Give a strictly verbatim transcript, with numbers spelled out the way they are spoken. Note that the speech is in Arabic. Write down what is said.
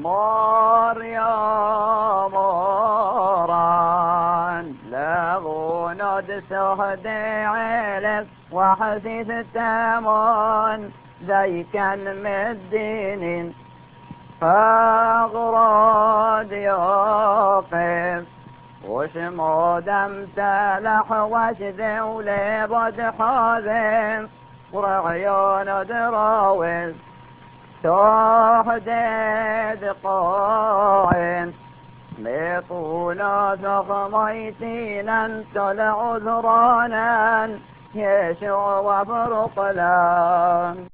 مار يا موران لغون دسهدي علف وحسيث التامون ذي كان مدينين فاغراد يوقف وشمود امتلح وشذي ولبد حاذف ورعيون دراوز تحديد قاين لطول ثخميتين تلع ذرانا يشع وفرقلان